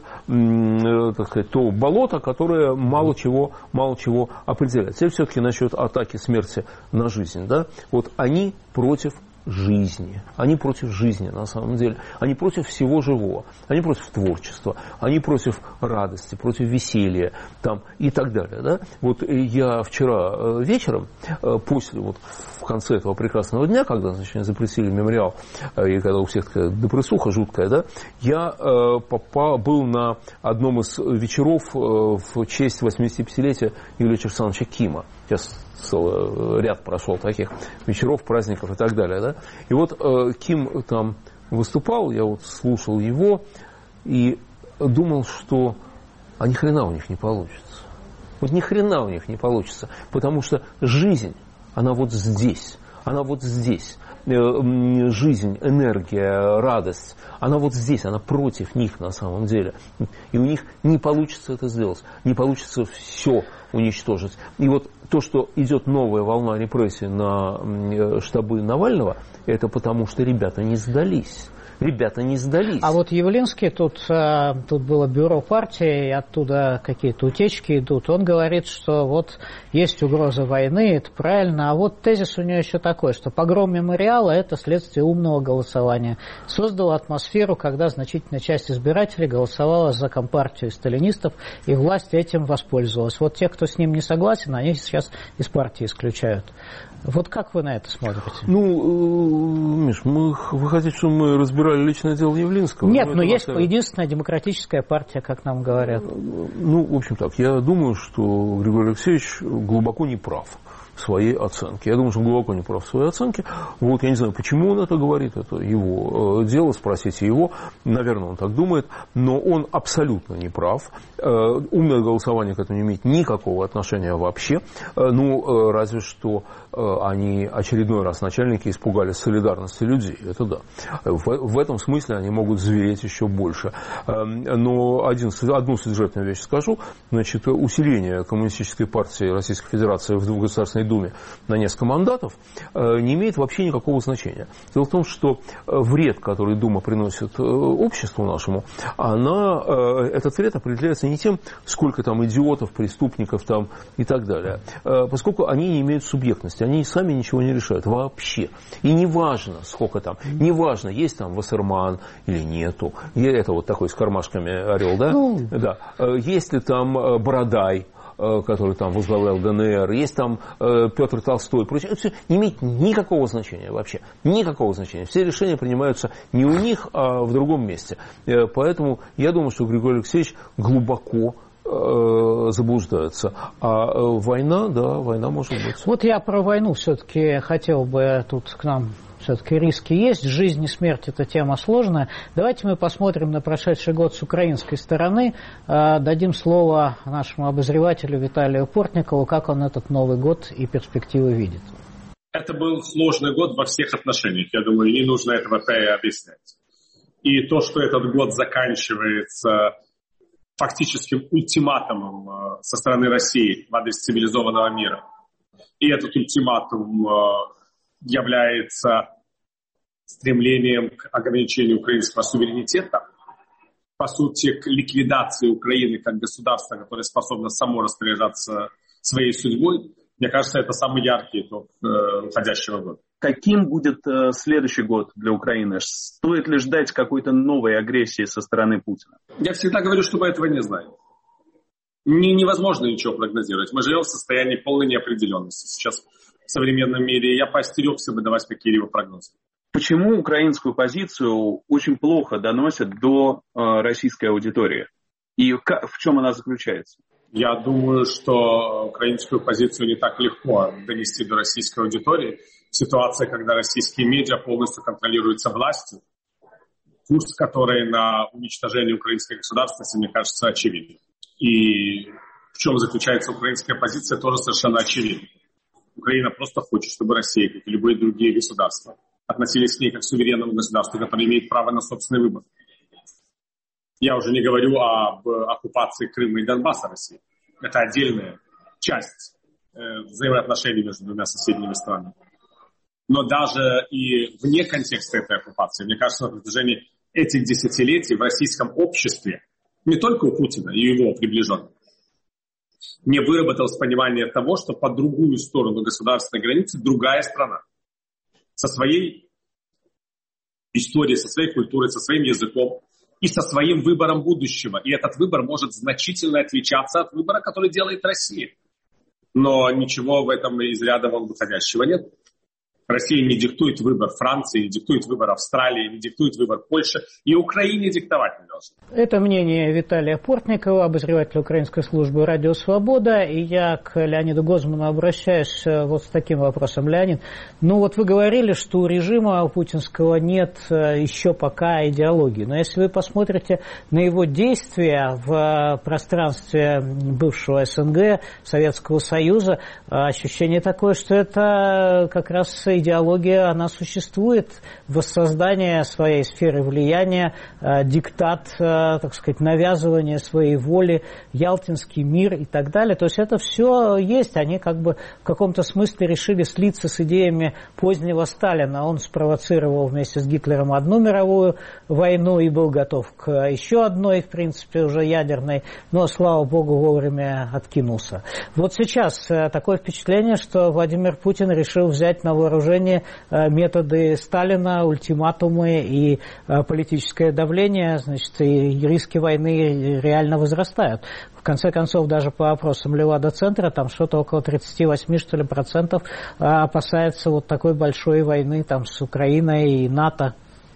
болото, которое мало чего определяет. Теперь все-таки насчет атаки смерти на жизнь. Да? Вот они против жизни. Они против жизни, на самом деле. Они против всего живого. Они против творчества. Они против радости, против веселья там, и так далее. Да? Вот я вчера вечером, после, вот в конце этого прекрасного дня, когда, значит, запретили мемориал, и когда у всех такая депрессуха жуткая, да, я был на одном из вечеров в честь 85-летия Юлия Кирсановича Кима. Сейчас целый ряд прошел таких вечеров, праздников и так далее. Да? И вот Ким там выступал, я вот слушал его и думал, что ни хрена у них не получится. Вот ни хрена у них не получится, потому что жизнь, она вот здесь. Она вот здесь. Жизнь, энергия, радость, она вот здесь, она против них на самом деле. И у них не получится это сделать, не получится все уничтожить. И вот то, что идет новая волна репрессий на штабы Навального, это потому, что ребята не сдались. А вот Явлинский, тут было бюро партии, и оттуда какие-то утечки идут. Он говорит, что вот есть угроза войны, это правильно. А вот тезис у него еще такой, что погром мемориала – это следствие умного голосования. Создало атмосферу, когда значительная часть избирателей голосовала за компартию сталинистов, и власть этим воспользовалась. Вот те, кто с ним не согласен, они сейчас из партии исключают. Вот как вы на это смотрите? Миш, вы хотите, чтобы мы разбирали личное дело Явлинского? Нет, но есть единственная демократическая партия, как нам говорят. В общем так, я думаю, что Григорий Алексеевич глубоко не прав в своей оценке. Я думаю, что глубоко не прав в своей оценке. Вот я не знаю, почему он это говорит, это его дело, спросите его. Наверное, он так думает, но он абсолютно не прав. Умное голосование к этому не имеет никакого отношения вообще. Разве что они очередной раз, начальники, испугались солидарности людей. Это да. В этом смысле они могут звереть еще больше. Но одну содержательную вещь скажу. Значит, усиление Коммунистической партии Российской Федерации в Государственной Думе на несколько мандатов не имеет вообще никакого значения. Дело в том, что вред, который Дума приносит обществу нашему, этот вред определяется не тем, сколько там идиотов, преступников там и так далее, поскольку они не имеют субъектности, они сами ничего не решают вообще. И не важно, сколько там, не важно, есть там Вассерман или нету, это вот такой с кармашками орел, да? Да. Есть ли там Бородай, который там возглавлял ДНР, есть там Петр Толстой, прочее. Это все не имеет никакого значения вообще. Никакого значения. Все решения принимаются не у них, а в другом месте. Поэтому я думаю, что Григорий Алексеевич глубоко заблуждаются. А война, да, война может быть. Вот я про войну все-таки хотел бы тут к нам. Все-таки риски есть, жизнь и смерть – это тема сложная. Давайте мы посмотрим на прошедший год с украинской стороны. Дадим слово нашему обозревателю Виталию Портникову, как он этот Новый год и перспективы видит. Это был сложный год во всех отношениях. Я думаю, не нужно этого объяснять. И то, что этот год заканчивается фактическим ультиматумом со стороны России в адрес цивилизованного мира. И этот ультиматум является стремлением к ограничению украинского суверенитета, по сути, к ликвидации Украины как государства, которое способно само распоряжаться своей судьбой, мне кажется, это самый яркий итог уходящего года. Каким будет следующий год для Украины? Стоит ли ждать какой-то новой агрессии со стороны Путина? Я всегда говорю, что мы этого не знаем. Невозможно ничего прогнозировать. Мы живем в состоянии полной неопределенности сейчас в современном мире. Я поостерегся бы давать какие-либо прогнозы. Почему украинскую позицию очень плохо доносят до российской аудитории? И в чем она заключается? Я думаю, что украинскую позицию не так легко донести до российской аудитории. Ситуация, когда российские медиа полностью контролируются властью, курс, который на уничтожение украинской государственности, мне кажется, очевиден. И в чем заключается украинская позиция, тоже совершенно очевидно. Украина просто хочет, чтобы Россия, как и любые другие государства, относились к ней как к суверенному государству, которое имеет право на собственный выбор. Я уже не говорю об оккупации Крыма и Донбасса России. Это отдельная часть взаимоотношений между двумя соседними странами. Но даже и вне контекста этой оккупации, мне кажется, на протяжении этих десятилетий в российском обществе, не только у Путина и его приближенных, не выработалось понимание того, что по другую сторону государственной границы другая страна. Со своей историей, со своей культурой, со своим языком и со своим выбором будущего. И этот выбор может значительно отличаться от выбора, который делает Россия. Но ничего в этом из ряда вон выходящего нет. Россия не диктует выбор Франции, не диктует выбор Австралии, не диктует выбор Польши, и Украине диктовать не должны. Это мнение Виталия Портникова, обозревателя украинской службы «Радио Свобода». И я к Леониду Гозману обращаюсь вот с таким вопросом. Леонид, вот вы говорили, что у режима путинского нет еще пока идеологии. Но если вы посмотрите на его действия в пространстве бывшего СНГ, Советского Союза, ощущение такое, что это как раз идеология, она существует, воссоздание своей сферы влияния, диктат, так сказать, навязывание своей воли, Ялтинский мир и так далее. То есть это все есть. Они как бы в каком-то смысле решили слиться с идеями позднего Сталина. Он спровоцировал вместе с Гитлером одну мировую войну и был готов к еще одной, в принципе, уже ядерной, но, слава богу, вовремя откинулся. Вот сейчас такое впечатление, что Владимир Путин решил взять на вооружение методы Сталина, ультиматумы и политическое давление, значит, и риски войны реально возрастают. В конце концов, даже по опросам Левада-центра, там что-то около 38% опасается вот такой большой войны там с Украиной и НАТО.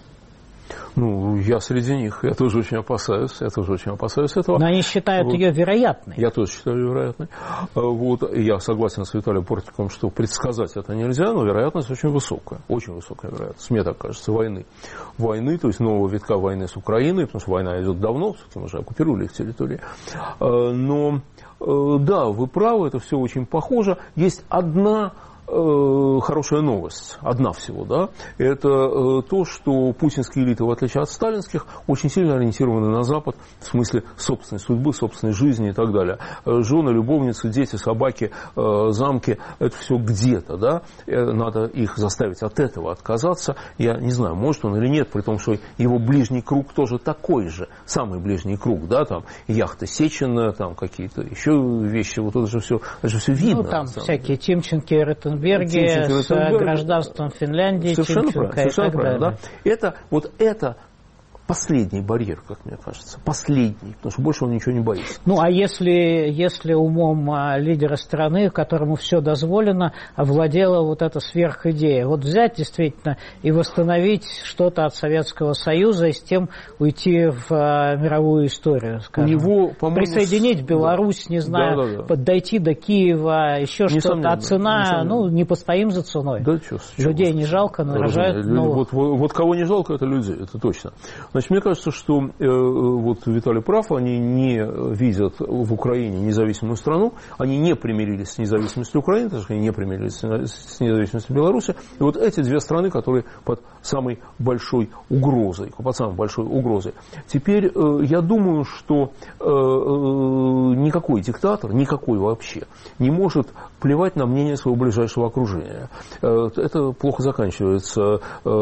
Я среди них, я тоже очень опасаюсь этого. Но они считают ее вероятной. Я тоже считаю ее вероятной. Я согласен с Виталием Портниковым, что предсказать это нельзя, но вероятность очень высокая вероятность, мне так кажется, войны, то есть нового витка войны с Украиной, потому что война идет давно, все-таки мы же оккупировали их территории. Но, да, вы правы, это все очень похоже. Есть одна хорошая новость, одна всего, да, это то, что путинские элиты, в отличие от сталинских, очень сильно ориентированы на Запад в смысле собственной судьбы, собственной жизни и так далее. Жены, любовницы, дети, собаки, замки, это все где-то, да, надо их заставить от этого отказаться. Я не знаю, может он или нет, при том, что его ближний круг тоже такой же, самый ближний круг, да, там яхта Сечина, там какие-то еще вещи, вот это же все видно. Там всякие Тимченко, Ротенберги с гражданством Финляндии. Совершенно правильно, да. Это последний барьер, как мне кажется. Последний, потому что больше он ничего не боится. А если умом лидера страны, которому все дозволено, овладела вот эта сверхидея, вот взять действительно и восстановить что-то от Советского Союза и с тем уйти в мировую историю, скажем. Присоединить Беларусь, не знаю, дойти до Киева, еще что-то. А цена, не постоим за ценой. Да, людей не жалко, нарожают новых. Вот кого не жалко, это людей, это точно. Значит, мне кажется, что вот Виталий прав, они не видят в Украине независимую страну, они не примирились с независимостью Украины, так что они не примирились с независимостью Беларуси. И вот эти две страны, которые под самой большой угрозой, Теперь я думаю, что никакой диктатор, никакой вообще, не может плевать на мнение своего ближайшего окружения. Это плохо заканчивается.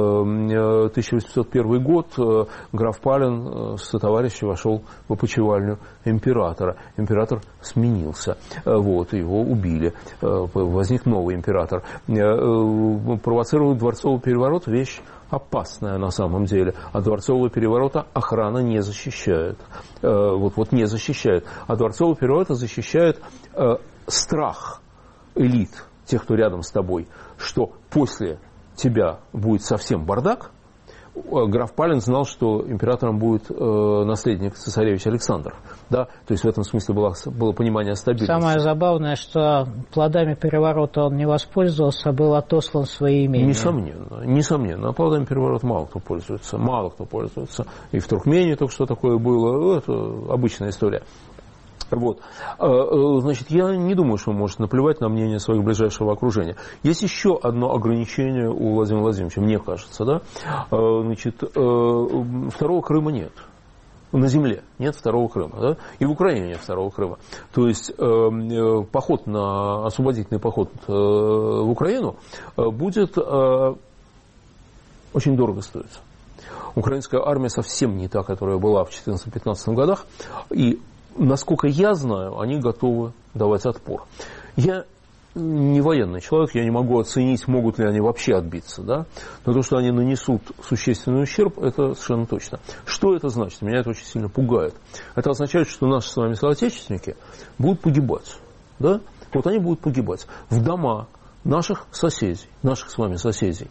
1801 год, граф Палин с товарищем вошел в опочивальню императора. Император сменился, вот, его убили. Возник новый император. Провоцировал дворцовый переворот, вещь опасная на самом деле. От дворцового переворота охрана не защищает. Вот не защищает. От дворцового переворота защищает страх элит, тех, кто рядом с тобой, что после тебя будет совсем бардак. Граф Палин знал, что императором будет наследник цесаревич Александр. Да? То есть в этом смысле было понимание стабильности. Самое забавное, что плодами переворота он не воспользовался, а был отослан свои имения. Несомненно. А плодами переворота мало кто пользуется. И в Туркмении только что такое было. Это обычная история. Вот. Значит, я не думаю, что он может наплевать на мнение своего ближайшего окружения. Есть еще одно ограничение у Владимира Владимировича, мне кажется. Да? Значит, второго Крыма нет. На земле нет второго Крыма. Да? И в Украине нет второго Крыма. То есть освободительный поход в Украину будет очень дорого стоить. Украинская армия совсем не та, которая была в 2014-2015 годах. И насколько я знаю, они готовы давать отпор. Я не военный человек, я не могу оценить, могут ли они вообще отбиться. Да? Но то, что они нанесут существенный ущерб, это совершенно точно. Что это значит? Меня это очень сильно пугает. Это означает, что наши с вами соотечественники будут погибать. Да? Вот они будут погибать в дома наших соседей, наших с вами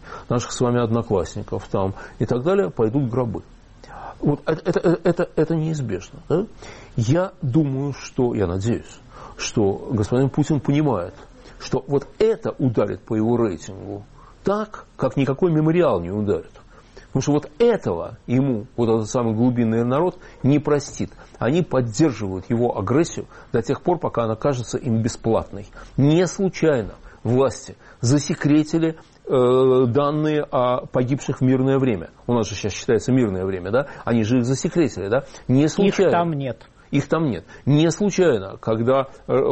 одноклассников там, и так далее, пойдут гробы. Вот это неизбежно. Да? Я думаю, я надеюсь, что господин Путин понимает, что вот это ударит по его рейтингу так, как никакой мемориал не ударит. Потому что вот этого ему, вот этот самый глубинный народ, не простит. Они поддерживают его агрессию до тех пор, пока она кажется им бесплатной. Не случайно власти засекретили данные о погибших в мирное время. У нас же сейчас считается мирное время, да? Они же их засекретили, да? Не случайно. Их там нет. Не случайно, когда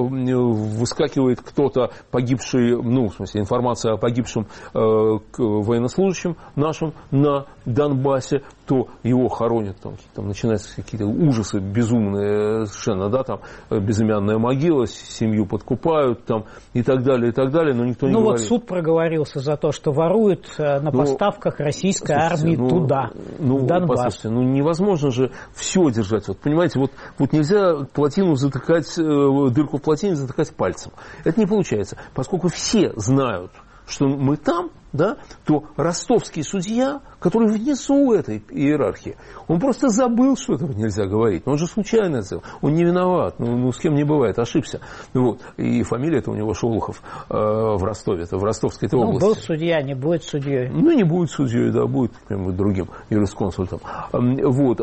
выскакивает кто-то погибший, информация о погибшем военнослужащем нашем на Донбассе, то его хоронят, там начинаются какие-то ужасы безумные совершенно, да, там безымянная могила, семью подкупают, там, и так далее, но никто не говорит. Вот суд проговорился за то, что воруют на поставках российской армии туда, в Донбасс. Послушайте, невозможно же все держать. Вот, понимаете, вот нельзя плотину затыкать, дырку в плотине затыкать пальцем. Это не получается. Поскольку все знают, что мы там, да, то ростовский судья, который внизу этой иерархии, он просто забыл, что этого нельзя говорить. Но он же случайно это сделал. Он не виноват. С кем не бывает. Ошибся. Вот. И фамилия-то у него Шолохов в Ростове. Это в Ростовской области. Был судья, не будет судьей. Не будет судьей, да, будет каким-нибудь другим юрисконсультом. Вот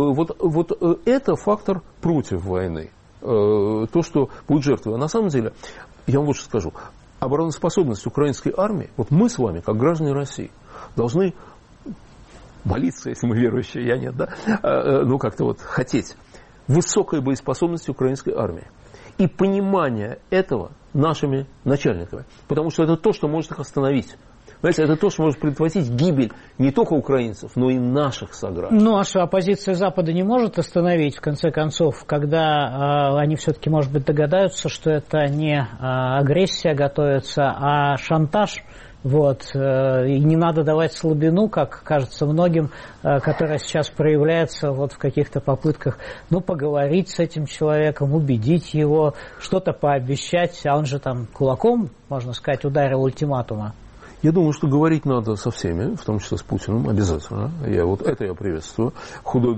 это фактор против войны. То, что будет жертвой. А на самом деле, я вам вот что скажу. Обороноспособность украинской армии, вот мы с вами, как граждане России, должны молиться, если мы верующие, я нет, да, как-то вот хотеть высокой боеспособности украинской армии и понимание этого нашими начальниками, потому что это то, что может их остановить. Понимаете, это то, что может предотвратить гибель не только украинцев, но и наших сограждан. А что оппозиция Запада не может остановить, в конце концов, когда они все-таки, может быть, догадаются, что это не агрессия готовится, а шантаж. Вот. И не надо давать слабину, как кажется многим, которая сейчас проявляется вот в каких-то попытках, поговорить с этим человеком, убедить его, что-то пообещать, а он же там кулаком, можно сказать, ударил ультиматума. Я думаю, что говорить надо со всеми, в том числе с Путиным, обязательно. Это я приветствую. Худой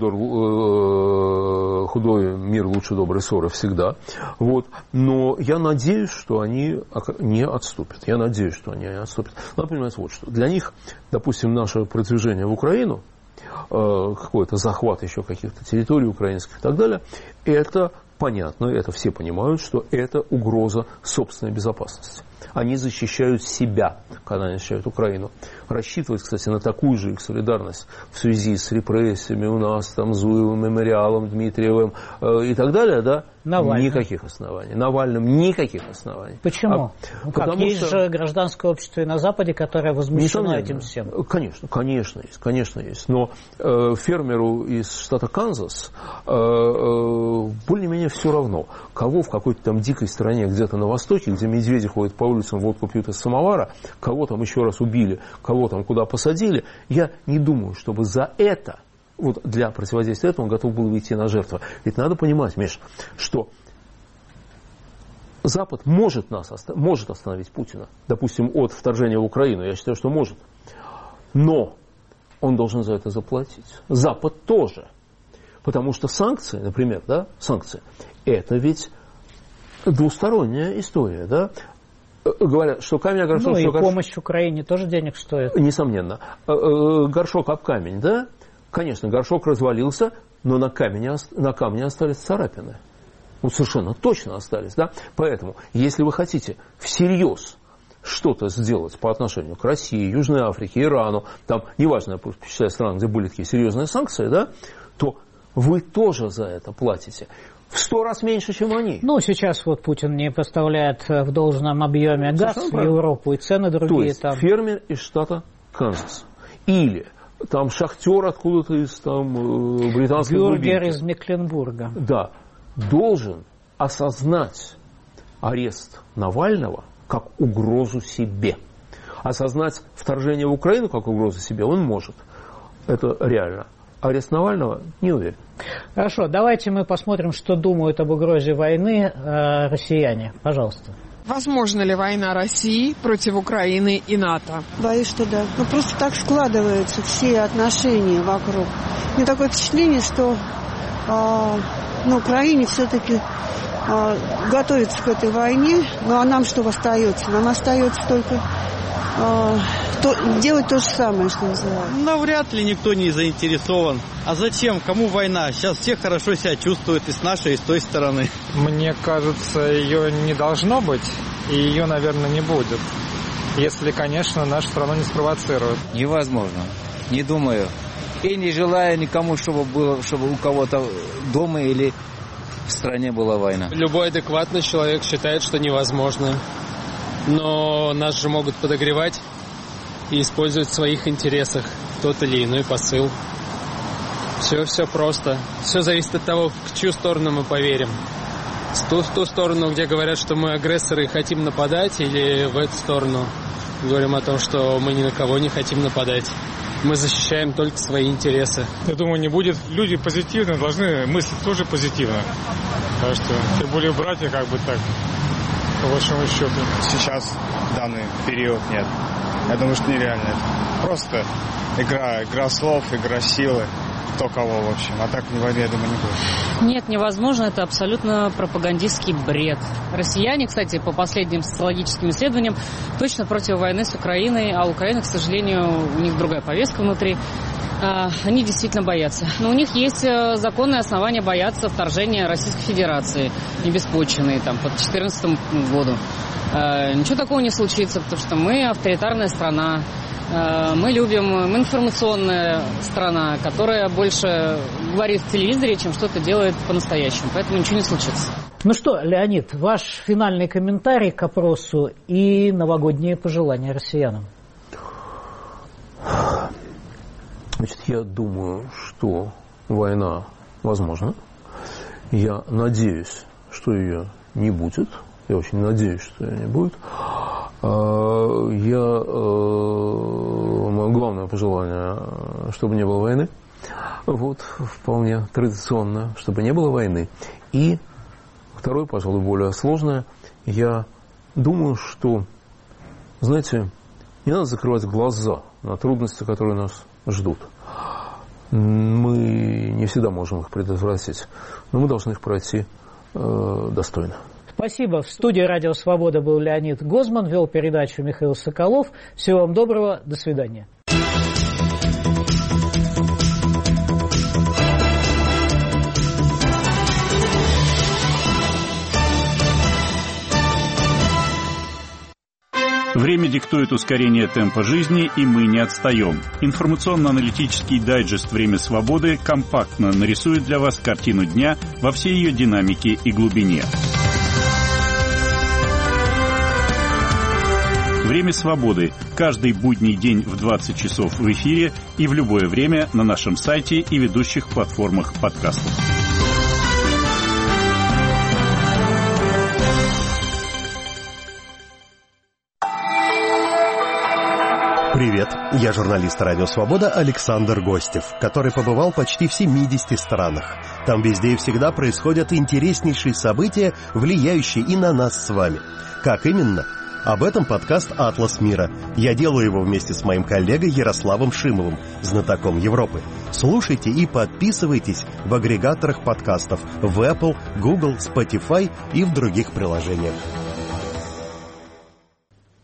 мир лучше доброй ссоры всегда. Вот. Но я надеюсь, что они не отступят. Надо понимать вот что. Для них, допустим, наше продвижение в Украину, какой-то захват еще каких-то территорий украинских и так далее, это понятно, это все понимают, что это угроза собственной безопасности. Они защищают себя, когда они защищают Украину. Рассчитывать, кстати, на такую же их солидарность в связи с репрессиями у нас, там, Зуевым, Мемориалом, Дмитриевым и так далее, да? Навальным. Никаких оснований. Навальным никаких оснований. Почему? Потому есть же гражданское общество и на Западе, которое возмущено этим всем. Конечно есть. Но фермеру из штата Канзас более-менее все равно, кого в какой-то там дикой стране где-то на востоке, где медведи ходят по улицам, водку пьют из самовара, кого там еще раз убили, кого там куда посадили. Я не думаю, чтобы за это, вот для противодействия этому он готов был идти на жертву. Ведь надо понимать, Миш, что Запад может остановить Путина, допустим, от вторжения в Украину. Я считаю, что может. Но он должен за это заплатить. Запад тоже. Потому что санкции, например, да, санкции, это ведь двусторонняя история, да. Говорят, что камень о горшок... и помощь Украине тоже денег стоит. Несомненно. Горшок об камень, да? Конечно, горшок развалился, но на камне остались царапины. Вот совершенно точно остались, да? Поэтому, если вы хотите всерьез что-то сделать по отношению к России, Южной Африке, Ирану, там, неважно, я перечисляю страны, где были такие серьезные санкции, да, то вы тоже за это платите. В 100 раз меньше, чем они. Сейчас вот Путин не поставляет в должном объеме газ в Европу, и цены другие. То есть, фермер из штата Канзас. Или там шахтер откуда-то из британской глубинки. Бюргер из Мекленбурга. Да. Должен осознать арест Навального как угрозу себе. Осознать вторжение в Украину как угрозу себе он может. Это реально. Арест Навального не уверен. Хорошо, давайте мы посмотрим, что думают об угрозе войны россияне. Пожалуйста. Возможно ли война России против Украины и НАТО? Боюсь, что да. Просто так складываются все отношения вокруг. У меня такое впечатление, что на Украине все-таки готовится к этой войне. Ну а нам что остается? Нам остается только делать то же самое, что называется. Навряд ли никто не заинтересован. А зачем? Кому война? Сейчас все хорошо себя чувствуют и с нашей, и с той стороны. Мне кажется, ее не должно быть, и ее, наверное, не будет. Если, конечно, нашу страну не спровоцируют. Невозможно. Не думаю. И не желаю никому, чтобы у кого-то дома или в стране была война. Любой адекватный человек считает, что невозможно. Но нас же могут подогревать и использовать в своих интересах тот или иной посыл. Все просто. Все зависит от того, в чью сторону мы поверим. В ту сторону, где говорят, что мы агрессоры и хотим нападать, или в эту сторону говорим о том, что мы ни на кого не хотим нападать. Мы защищаем только свои интересы. Я думаю, не будет. Люди позитивные должны мыслить тоже позитивно. Так что, тем более братья как бы так, по большому счету. Сейчас, в данный период, нет. Я думаю, что нереально. Просто игра слов, игра силы. Кто кого, в общем. А так войны, я думаю, не будет. Нет, невозможно. Это абсолютно пропагандистский бред. Россияне, кстати, по последним социологическим исследованиям, точно против войны с Украиной. А Украина, к сожалению, у них другая повестка внутри. Они действительно боятся. Но у них есть законные основания бояться вторжения Российской Федерации. Небеспочвенные, там, по 2014 году. Ничего такого не случится, потому что мы авторитарная страна. Мы информационная страна, которая больше говорит в телевизоре, чем что-то делает по-настоящему. Поэтому ничего не случится. Ну что, Леонид, ваш финальный комментарий к опросу и новогодние пожелания россиянам. Значит, я думаю, что война возможна. Я надеюсь, что ее не будет. Я очень надеюсь, что ее не будет. Мое главное пожелание, чтобы не было войны. Вот, вполне традиционно, чтобы не было войны. И второе, пожалуй, более сложное. Я думаю, что, знаете, не надо закрывать глаза на трудности, которые нас ждут. Мы не всегда можем их предотвратить, но мы должны их пройти достойно. Спасибо. В студии «Радио Свобода» был Леонид Гозман, вел передачу Михаил Соколов. Всего вам доброго. До свидания. Время диктует ускорение темпа жизни, и мы не отстаем. Информационно-аналитический дайджест «Время свободы» компактно нарисует для вас картину дня во всей ее динамике и глубине. «Время свободы» каждый будний день в 20 часов в эфире и в любое время на нашем сайте и ведущих платформах подкастов. Привет, я журналист «Радио Свобода» Александр Гостев, который побывал почти в 70 странах. Там везде и всегда происходят интереснейшие события, влияющие и на нас с вами. Как именно? Об этом подкаст «Атлас мира». Я делаю его вместе с моим коллегой Ярославом Шимовым, знатоком Европы. Слушайте и подписывайтесь в агрегаторах подкастов в Apple, Google, Spotify и в других приложениях.